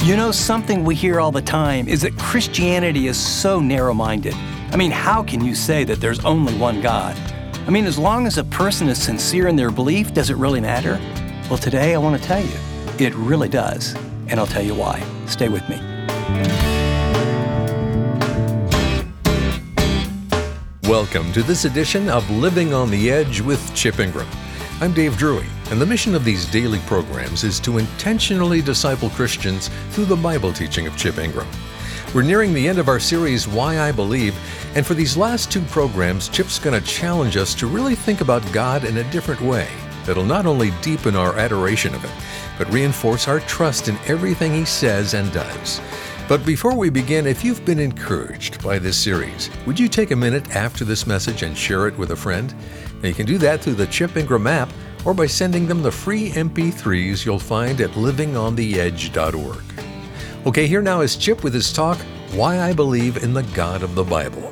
You know, something we hear all the time is that Christianity is so narrow-minded. I mean, how can you say that there's only one God? I mean, as long as a person is sincere in their belief, does it really matter? Well, today I want to tell you, it really does. And I'll tell you why. Stay with me. Welcome to this edition of Living on the Edge with Chip Ingram. I'm Dave Drury, and the mission of these daily programs is to intentionally disciple Christians through the Bible teaching of Chip Ingram. We're nearing the end of our series, Why I Believe, and for these last two programs, Chip's going to challenge us to really think about God in a different way that'll not only deepen our adoration of Him, but reinforce our trust in everything He says and does. But before we begin, if you've been encouraged by this series, would you take a minute after this message and share it with a friend? Now, you can do that through the Chip Ingram app or by sending them the free MP3s you'll find at livingontheedge.org. Okay, here now is Chip with his talk, Why I Believe in the God of the Bible.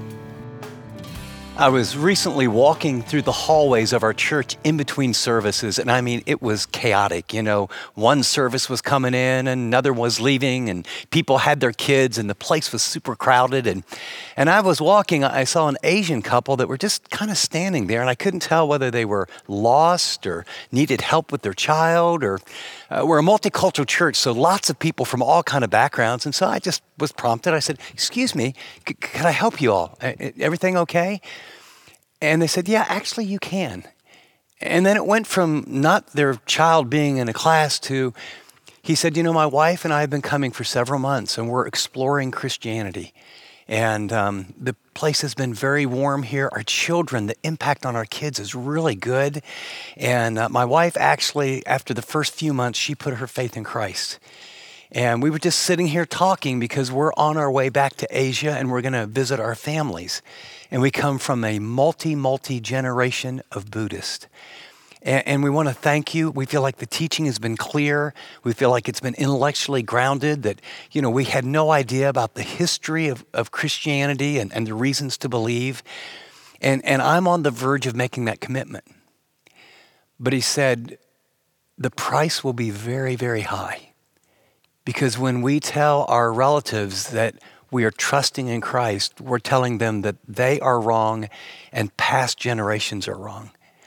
I was recently walking through the hallways of our church in between services, and I mean, it was chaotic. You know, one service was coming in, another was leaving, and people had their kids, and the place was super crowded. And I was walking, I saw an Asian couple that were just kind of standing there, and I couldn't tell whether they were lost or needed help with their child, or we're a multicultural church, so lots of people from all kind of backgrounds. And so I just was prompted. I said, "Excuse me, could I help you all? Everything okay?" And they said, "Yeah, actually you can." And then it went from not their child being in a class to, he said, "You know, my wife and I have been coming for several months and we're exploring Christianity. And the place has been very warm here. Our children, the impact on our kids is really good. And my wife actually, after the first few months, she put her faith in Christ. And we were just sitting here talking because we're on our way back to Asia and we're going to visit our families. And we come from a multi-generation of Buddhists. And we want to thank you. We feel like the teaching has been clear. We feel like it's been intellectually grounded, that, you know, we had no idea about the history of Christianity and the reasons to believe. And I'm on the verge of making that commitment." But he said, "The price will be very, very high. Because when we tell our relatives that we are trusting in Christ, we're telling them that they are wrong and past generations are wrong."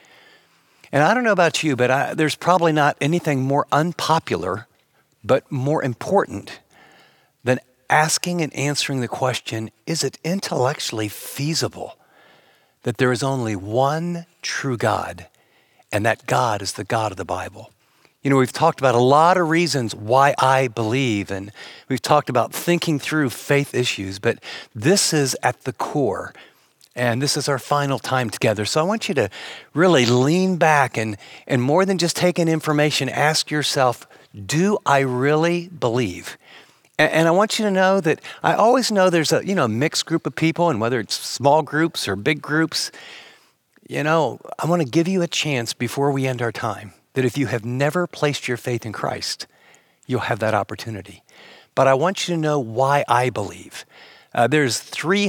And I don't know about you, but there's probably not anything more unpopular, but more important than asking and answering the question, is it intellectually feasible that there is only one true God, and that God is the God of the Bible? You know, we've talked about a lot of reasons why I believe, and we've talked about thinking through faith issues, but this is at the core. And this is our final time together. So I want you to really lean back and more than just take in information, ask yourself, do I really believe? And I want you to know that I always know there's a mixed group of people, and whether it's small groups or big groups, you know, I want to give you a chance before we end our time that if you have never placed your faith in Christ, you'll have that opportunity. But I want you to know why I believe. There's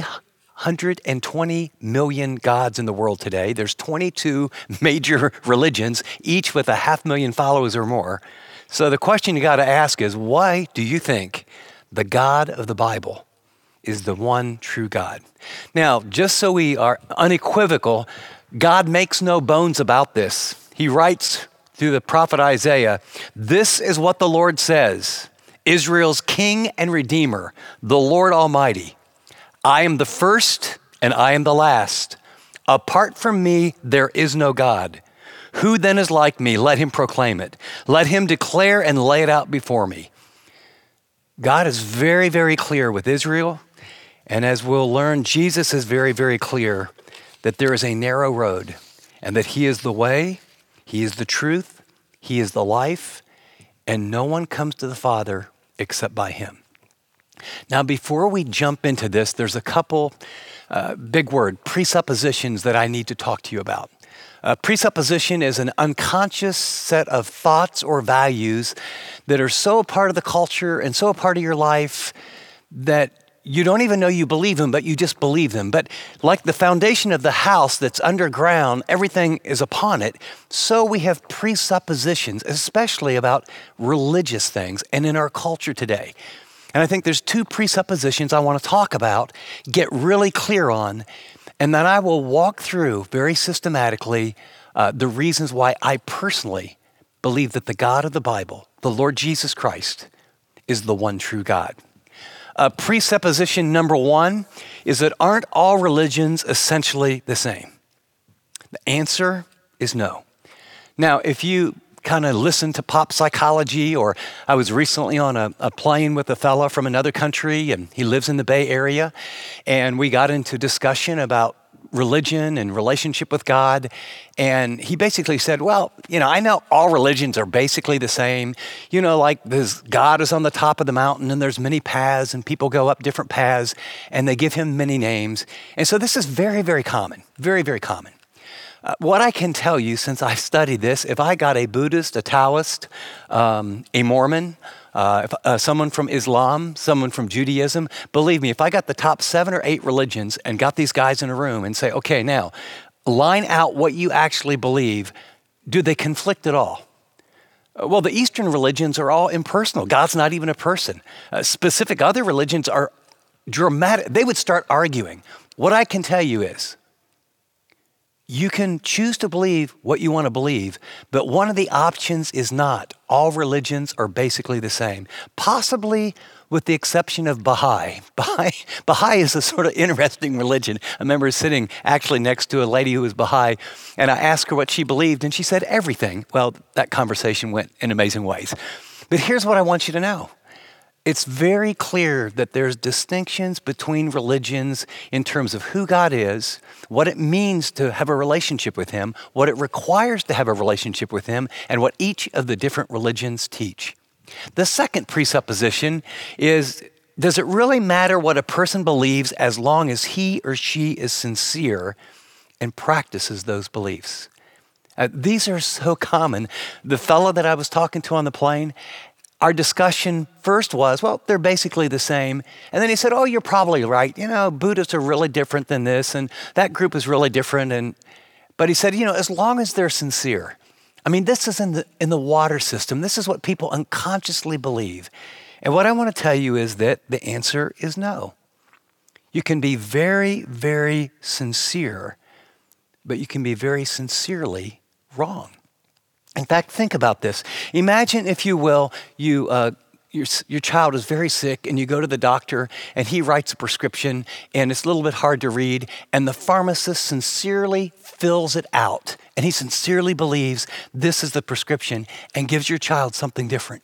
320 million gods in the world today. There's 22 major religions, each with 500,000 followers or more. So the question you got to ask is, why do you think the God of the Bible is the one true God? Now, just so we are unequivocal, God makes no bones about this. He writes through the prophet Isaiah, "This is what the Lord says, Israel's King and Redeemer, the Lord Almighty. I am the first and I am the last. Apart from me, there is no God. Who then is like me? Let him proclaim it. Let him declare and lay it out before me." God is very, very clear with Israel. And as we'll learn, Jesus is very, very clear that there is a narrow road and that He is the way, He is the truth, He is the life, and no one comes to the Father except by Him. Now, before we jump into this, there's a couple big word, presuppositions that I need to talk to you about. Presupposition is an unconscious set of thoughts or values that are so a part of the culture and so a part of your life that you don't even know you believe them, but you just believe them. But like the foundation of the house that's underground, everything is upon it. So we have presuppositions, especially about religious things and in our culture today. And I think there's two presuppositions I want to talk about, get really clear on, and then I will walk through very systematically the reasons why I personally believe that the God of the Bible, the Lord Jesus Christ, is the one true God. Presupposition number one is that aren't all religions essentially the same? The answer is no. Now, if you kind of listen to pop psychology, or I was recently on a plane with a fellow from another country, and he lives in the Bay Area, and we got into discussion about religion and relationship with God. And he basically said, well, I know all religions are basically the same. Like this God is on the top of the mountain and there's many paths and people go up different paths and they give him many names. And so this is very, very common, very, very common. What I can tell you, since I've studied this, if I got a Buddhist, a Taoist, a Mormon, someone from Islam, someone from Judaism, believe me, if I got the top 7 or 8 religions and got these guys in a room and say, okay, now line out what you actually believe, do they conflict at all? Well, the Eastern religions are all impersonal. God's not even a person. Specific other religions are dramatic. They would start arguing. What I can tell you is, you can choose to believe what you want to believe, but one of the options is not. All religions are basically the same, possibly with the exception of Baha'i. Baha'i is a sort of interesting religion. I remember sitting actually next to a lady who was Baha'i, and I asked her what she believed, and she said everything. Well, that conversation went in amazing ways. But here's what I want you to know. It's very clear that there's distinctions between religions in terms of who God is, what it means to have a relationship with him, what it requires to have a relationship with him, and what each of the different religions teach. The second presupposition is, does it really matter what a person believes as long as he or she is sincere and practices those beliefs? These are so common. The fellow that I was talking to on the plane, our discussion first was, well, they're basically the same. And then he said, oh, you're probably right. Buddhists are really different than this, and that group is really different. But he said, as long as they're sincere. This is in the water system. This is what people unconsciously believe. And what I want to tell you is that the answer is no. You can be very, very sincere, but you can be very sincerely wrong. In fact, think about this. Imagine, if you will, your child is very sick and you go to the doctor and he writes a prescription and it's a little bit hard to read, and the pharmacist sincerely fills it out and he sincerely believes this is the prescription and gives your child something different,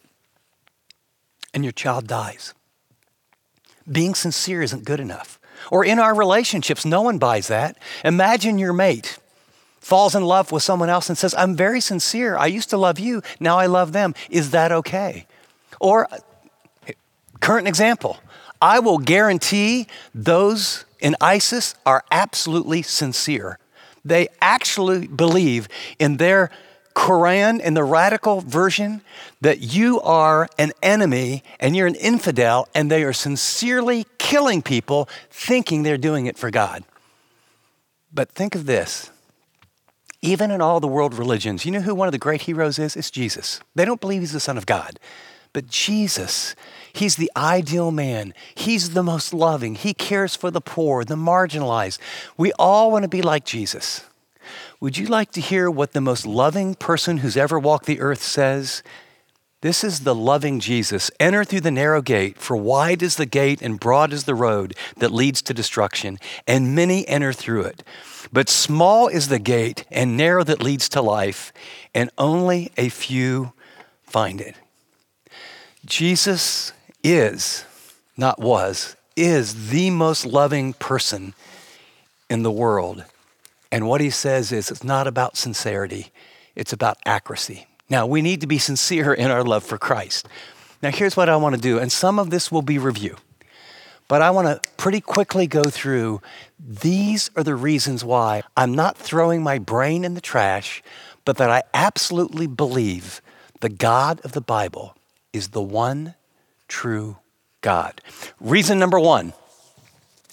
and your child dies. Being sincere isn't good enough. Or in our relationships, no one buys that. Imagine your mate falls in love with someone else and says, I'm very sincere. I used to love you. Now I love them. Is that okay? Or, current example, I will guarantee those in ISIS are absolutely sincere. They actually believe in their Quran, in the radical version, that you are an enemy and you're an infidel, and they are sincerely killing people thinking they're doing it for God. But think of this. Even in all the world religions, you know who one of the great heroes is? It's Jesus. They don't believe he's the Son of God. But Jesus, he's the ideal man. He's the most loving. He cares for the poor, the marginalized. We all want to be like Jesus. Would you like to hear what the most loving person who's ever walked the earth says? This is the loving Jesus. Enter through the narrow gate, for wide is the gate and broad is the road that leads to destruction, and many enter through it. But small is the gate and narrow that leads to life, and only a few find it. Jesus is, not was, is the most loving person in the world. And what he says is, it's not about sincerity, it's about accuracy. Now, we need to be sincere in our love for Christ. Now, here's what I want to do, and some of this will be review. But I want to pretty quickly go through, these are the reasons why I'm not throwing my brain in the trash, but that I absolutely believe the God of the Bible is the one true God. Reason number one,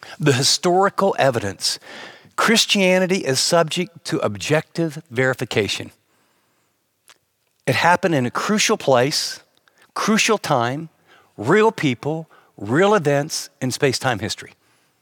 the historical evidence. Christianity is subject to objective verification. It happened in a crucial place, crucial time, real people, real events in space-time history.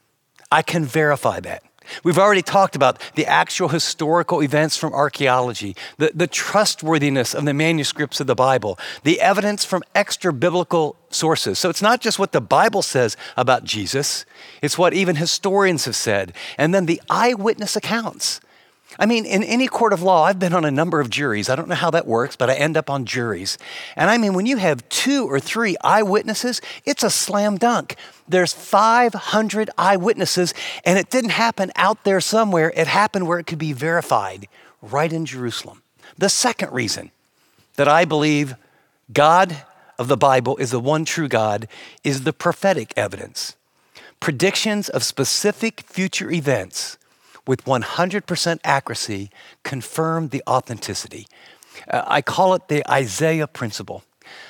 I can verify that. We've already talked about the actual historical events from archaeology, the trustworthiness of the manuscripts of the Bible, the evidence from extra-biblical sources. So it's not just what the Bible says about Jesus, it's what even historians have said. And then the eyewitness accounts. I mean, in any court of law, I've been on a number of juries. I don't know how that works, but I end up on juries. And I mean, when you have 2 or 3 eyewitnesses, it's a slam dunk. There's 500 eyewitnesses, and it didn't happen out there somewhere. It happened where it could be verified, right in Jerusalem. The second reason that I believe God of the Bible is the one true God is the prophetic evidence. Predictions of specific future events with 100% accuracy confirm the authenticity. I call it the Isaiah principle.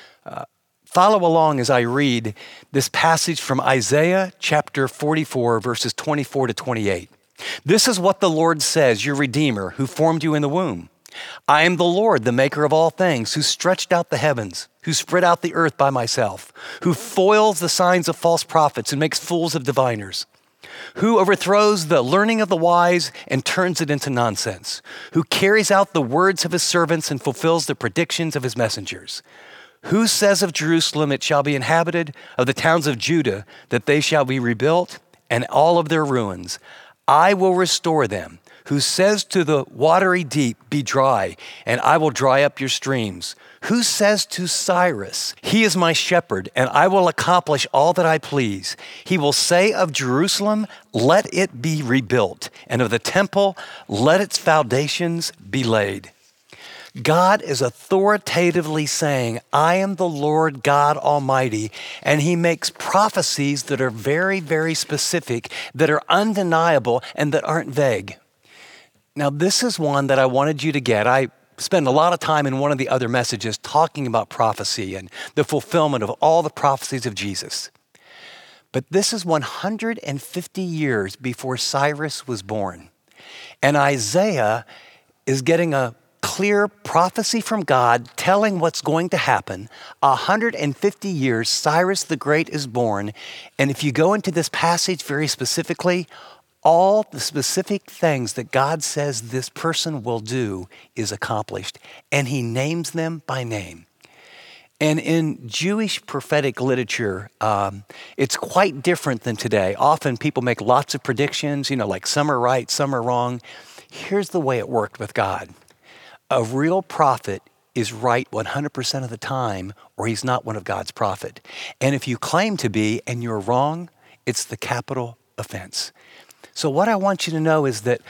Follow along as I read this passage from Isaiah chapter 44, verses 24 to 28. This is what the Lord says, your Redeemer, who formed you in the womb. I am the Lord, the maker of all things, who stretched out the heavens, who spread out the earth by myself, who foils the signs of false prophets and makes fools of diviners, who overthrows the learning of the wise and turns it into nonsense, who carries out the words of his servants and fulfills the predictions of his messengers. Who says of Jerusalem, it shall be inhabited, of the towns of Judah, that they shall be rebuilt, and all of their ruins? I will restore them. Who says to the watery deep, be dry, and I will dry up your streams? Who says to Cyrus, he is my shepherd, and I will accomplish all that I please? He will say of Jerusalem, let it be rebuilt, and of the temple, let its foundations be laid. God is authoritatively saying, I am the Lord God Almighty, and he makes prophecies that are very, very specific, that are undeniable, and that aren't vague. Now, this is one that I wanted you to get. I spend a lot of time in one of the other messages talking about prophecy and the fulfillment of all the prophecies of Jesus. But this is 150 years before Cyrus was born. And Isaiah is getting a clear prophecy from God telling what's going to happen. 150 years, Cyrus the Great is born. And if you go into this passage very specifically, all the specific things that God says this person will do is accomplished. And he names them by name. And in Jewish prophetic literature, it's quite different than today. Often people make lots of predictions, like some are right, some are wrong. Here's the way it worked with God. A real prophet is right 100% of the time, or he's not one of God's prophet. And if you claim to be and you're wrong, it's the capital offense. So what I want you to know is that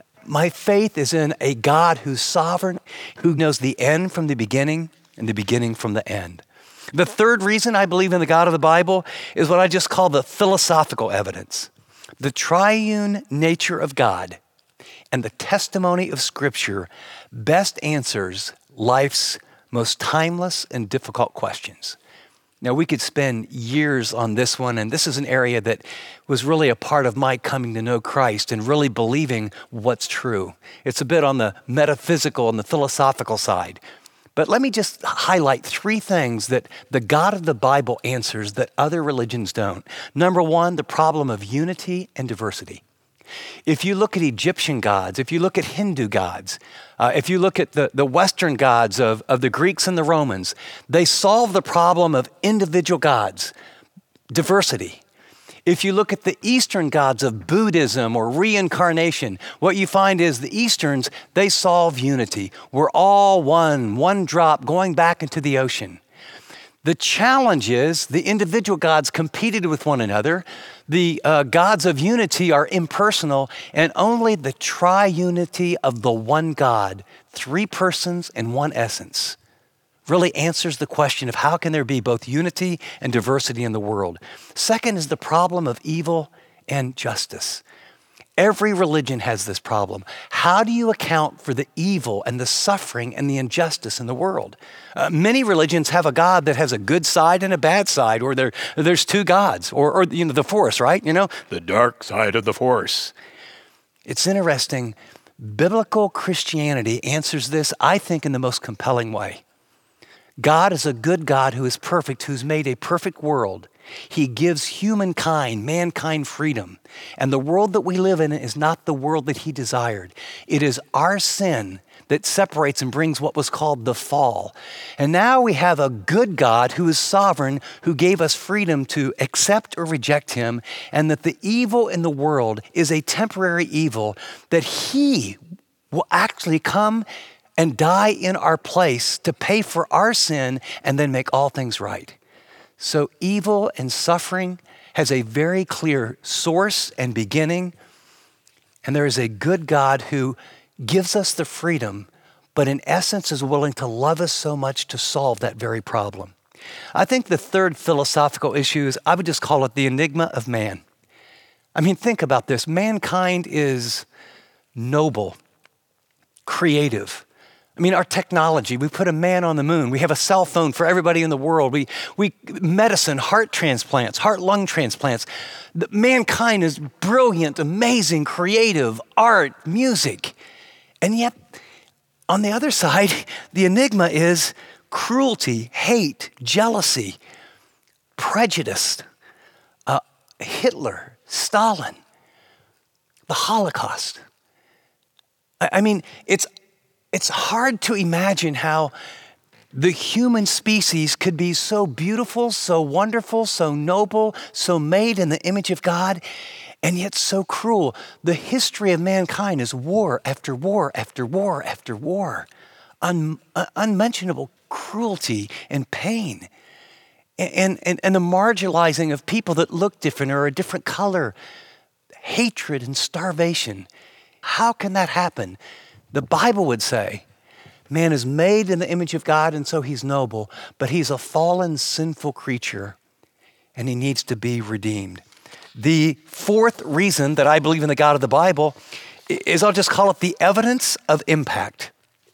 my faith is in a God who's sovereign, who knows the end from the beginning and the beginning from the end. The third reason I believe in the God of the Bible is what I just call the philosophical evidence. The triune nature of God and the testimony of Scripture best answers life's most timeless and difficult questions. Now, we could spend years on this one, and this is an area that was really a part of my coming to know Christ and really believing what's true. It's a bit on the metaphysical and the philosophical side. But let me just highlight 3 things that the God of the Bible answers that other religions don't. Number 1, the problem of unity and diversity. If you look at Egyptian gods, if you look at Hindu gods, if you look at the Western gods of the Greeks and the Romans, they solve the problem of individual gods, diversity. If you look at the Eastern gods of Buddhism or reincarnation, what you find is the Easterns, they solve unity. We're all one drop going back into the ocean. The challenge is the individual gods competed with one another. The gods of unity are impersonal, and only the triunity of the one God, 3 persons and 1 essence, really answers the question of how can there be both unity and diversity in the world. Second is the problem of evil and justice. Every religion has this problem. How do you account for the evil and the suffering and the injustice in the world? Many religions have a God that has a good side and a bad side, or there's two gods, or the Force, right? The dark side of the Force. It's interesting. Biblical Christianity answers this, I think, in the most compelling way. God is a good God who is perfect, who's made a perfect world. He gives mankind freedom. And the world that we live in is not the world that he desired. It is our sin that separates and brings what was called the fall. And now we have a good God who is sovereign, who gave us freedom to accept or reject him, and that the evil in the world is a temporary evil, that he will actually come and die in our place to pay for our sin and then make all things right. So evil and suffering has a very clear source and beginning, and there is a good God who gives us the freedom, but in essence is willing to love us so much to solve that very problem. I think the third philosophical issue is, I would just call it the enigma of man. I mean, think about this. Mankind is noble, creative. I mean, our technology, we put a man on the moon. We have a cell phone for everybody in the world. We medicine, heart transplants, heart-lung transplants. Mankind is brilliant, amazing, creative, art, music. And yet, on the other side, the enigma is cruelty, hate, jealousy, prejudice, Hitler, Stalin, the Holocaust. I mean, it's hard to imagine how the human species could be so beautiful, so wonderful, so noble, so made in the image of God, and yet so cruel. The history of mankind is war after war after war after war, unmentionable cruelty and pain, and the marginalizing of people that look different or a different color, hatred and starvation. How can that happen? The Bible would say, man is made in the image of God, and so he's noble, but he's a fallen, sinful creature, and he needs to be redeemed. The fourth reason that I believe in the God of the Bible is, I'll just call it the evidence of impact.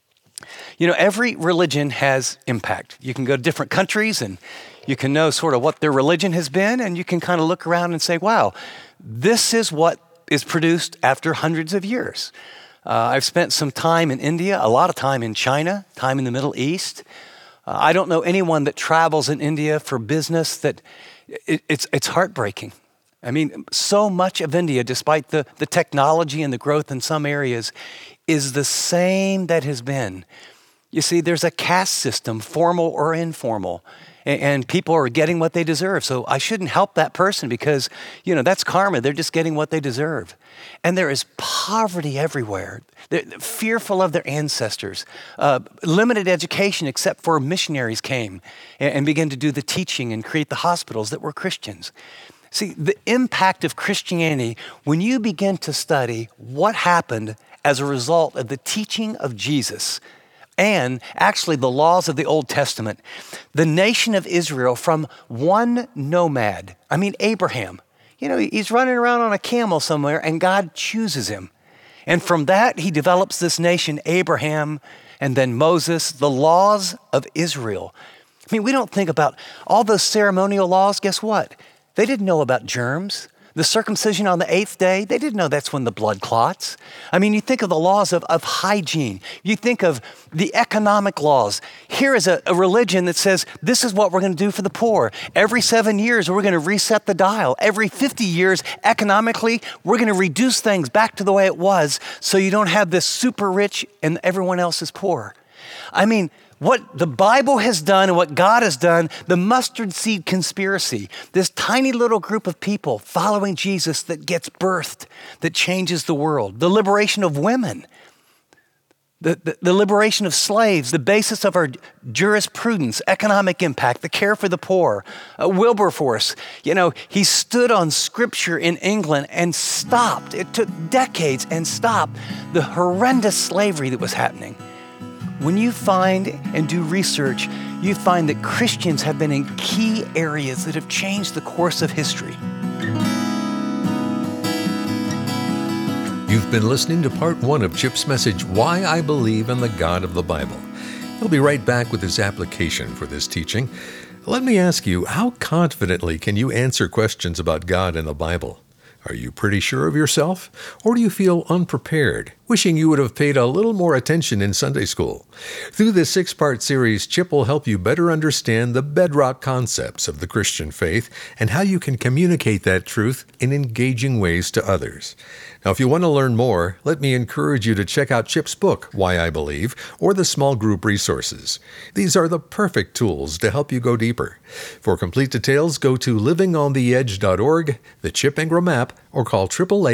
Every religion has impact. You can go to different countries and you can know sort of what their religion has been, and you can kind of look around and say, wow, this is what is produced after hundreds of years. I've spent some time in India, a lot of time in China, time in the Middle East. I don't know anyone that travels in India for business that it's heartbreaking. I mean, so much of India, despite the technology and the growth in some areas, is the same that has been. You see, there's a caste system, formal or informal, and people are getting what they deserve. So I shouldn't help that person because, that's karma. They're just getting what they deserve. And there is poverty everywhere. They're fearful of their ancestors. Limited education except for missionaries came and began to do the teaching and create the hospitals that were Christians. See, the impact of Christianity, when you begin to study what happened as a result of the teaching of Jesus, and actually the laws of the Old Testament, the nation of Israel from one nomad, Abraham, he's running around on a camel somewhere and God chooses him. And from that, he develops this nation, Abraham, and then Moses, the laws of Israel. We don't think about all those ceremonial laws. Guess what? They didn't know about germs. The circumcision on the 8th day, they didn't know that's when the blood clots. You think of the laws of hygiene. You think of the economic laws. Here is a religion that says, this is what we're going to do for the poor. Every 7 years, we're going to reset the dial. Every 50 years, economically, we're going to reduce things back to the way it was so you don't have this super rich and everyone else is poor. What the Bible has done and what God has done, the mustard seed conspiracy, this tiny little group of people following Jesus that gets birthed, that changes the world, the liberation of women, the liberation of slaves, the basis of our jurisprudence, economic impact, the care for the poor. Wilberforce, he stood on scripture in England and stopped. It took decades and stopped the horrendous slavery that was happening. When you find and do research, you find that Christians have been in key areas that have changed the course of history. You've been listening to part 1 of Chip's message, Why I Believe in the God of the Bible. He'll be right back with his application for this teaching. Let me ask you, how confidently can you answer questions about God and the Bible? Are you pretty sure of yourself? Or do you feel unprepared, wishing you would have paid a little more attention in Sunday school? Through this 6-part series, Chip will help you better understand the bedrock concepts of the Christian faith and how you can communicate that truth in engaging ways to others. Now, if you want to learn more, let me encourage you to check out Chip's book, Why I Believe, or the small group resources. These are the perfect tools to help you go deeper. For complete details, go to livingontheedge.org, the Chip Ingram app, or call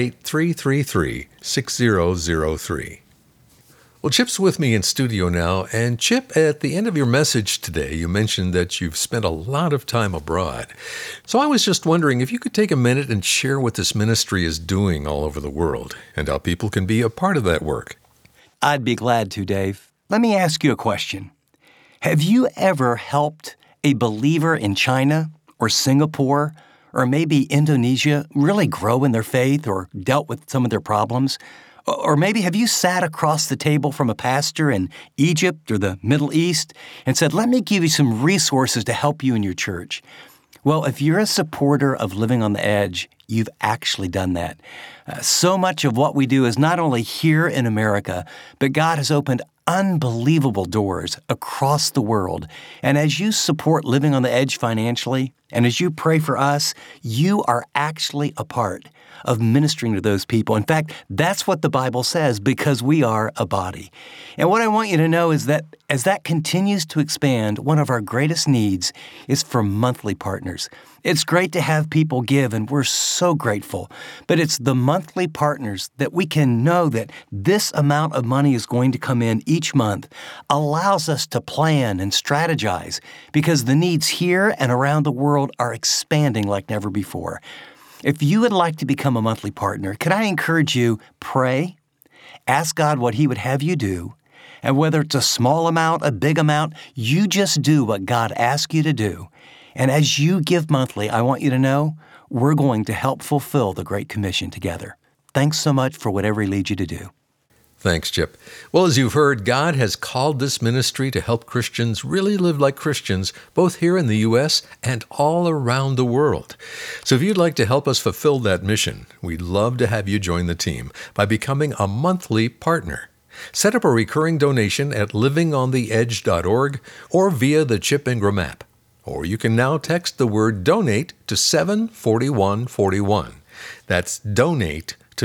888-333-6003. Well, Chip's with me in studio now, and Chip, at the end of your message today, you mentioned that you've spent a lot of time abroad. So I was just wondering if you could take a minute and share what this ministry is doing all over the world, and how people can be a part of that work. I'd be glad to, Dave. Let me ask you a question. Have you ever helped a believer in China or Singapore or maybe Indonesia really grow in their faith or dealt with some of their problems? Or maybe have you sat across the table from a pastor in Egypt or the Middle East and said, let me give you some resources to help you in your church? Well, if you're a supporter of Living on the Edge, you've actually done that. So much of what we do is not only here in America, but God has opened unbelievable doors across the world. And as you support Living on the Edge financially, and as you pray for us, you are actually a part of ministering to those people. In fact, that's what the Bible says, because we are a body. And what I want you to know is that as that continues to expand, one of our greatest needs is for monthly partners. It's great to have people give, and we're so grateful. But it's the monthly partners that we can know that this amount of money is going to come in each month allows us to plan and strategize, because the needs here and around the world are expanding like never before. If you would like to become a monthly partner, could I encourage you, pray, ask God what He would have you do, and whether it's a small amount, a big amount, you just do what God asks you to do. And as you give monthly, I want you to know we're going to help fulfill the Great Commission together. Thanks so much for whatever He leads you to do. Thanks, Chip. Well, as you've heard, God has called this ministry to help Christians really live like Christians, both here in the U.S. and all around the world. So if you'd like to help us fulfill that mission, we'd love to have you join the team by becoming a monthly partner. Set up a recurring donation at livingontheedge.org or via the Chip Ingram app. Or you can now text the word donate to 74141. That's donate to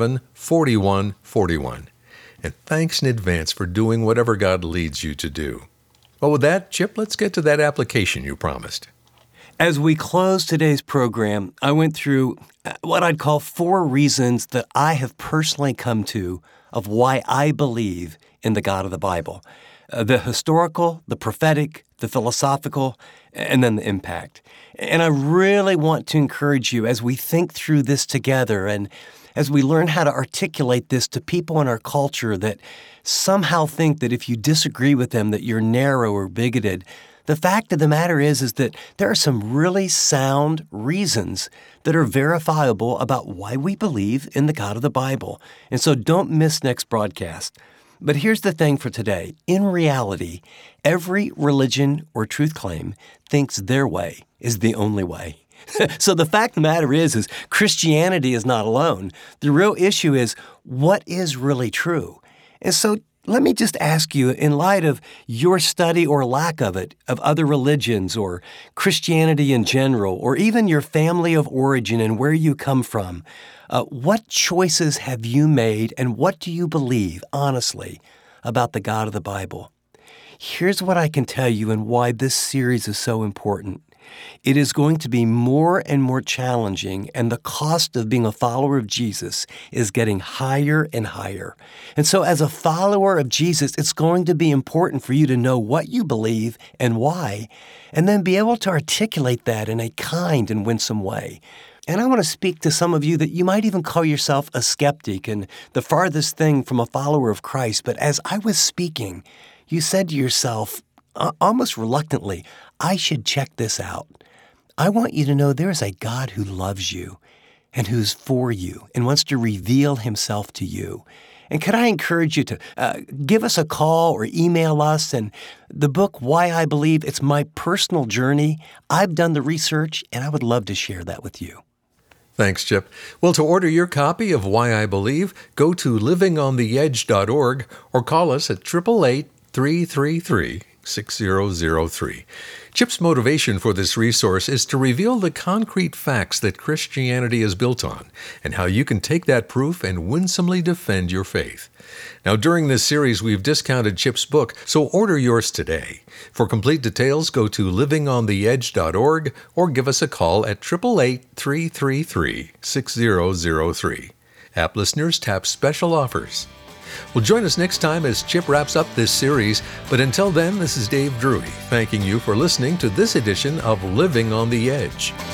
74141. And thanks in advance for doing whatever God leads you to do. Well, with that, Chip, let's get to that application you promised. As we close today's program, I went through what I'd call 4 reasons that I have personally come to of why I believe in the God of the Bible. The historical, the prophetic, the philosophical, and then the impact. And I really want to encourage you as we think through this together and as we learn how to articulate this to people in our culture that somehow think that if you disagree with them that you're narrow or bigoted. The fact of the matter is that there are some really sound reasons that are verifiable about why we believe in the God of the Bible. And so don't miss next broadcast. But here's the thing for today. In reality, every religion or truth claim thinks their way is the only way. So the fact of the matter is Christianity is not alone. The real issue is what is really true. And so let me just ask you, in light of your study or lack of it, of other religions or Christianity in general, or even your family of origin and where you come from, what choices have you made and what do you believe, honestly, about the God of the Bible? Here's what I can tell you and why this series is so important. It is going to be more and more challenging, and the cost of being a follower of Jesus is getting higher and higher. And so as a follower of Jesus, it's going to be important for you to know what you believe and why, and then be able to articulate that in a kind and winsome way. And I want to speak to some of you that you might even call yourself a skeptic and the farthest thing from a follower of Christ. But as I was speaking, you said to yourself, almost reluctantly, I should check this out. I want you to know there is a God who loves you. and who's for you and wants to reveal himself to you. And could I encourage you to give us a call or email us? And the book, Why I Believe, it's my personal journey. I've done the research, and I would love to share that with you. Thanks, Chip. Well, to order your copy of Why I Believe, go to livingontheedge.org or call us at 888-333-6003. Chip's motivation for this resource is to reveal the concrete facts that Christianity is built on and how you can take that proof and winsomely defend your faith. Now, during this series, we've discounted Chip's book, so order yours today. For complete details, go to livingontheedge.org or give us a call at 888-333-6003. App listeners tap special offers. Well, join us next time as Chip wraps up this series. But until then, this is Dave Drury, thanking you for listening to this edition of Living on the Edge.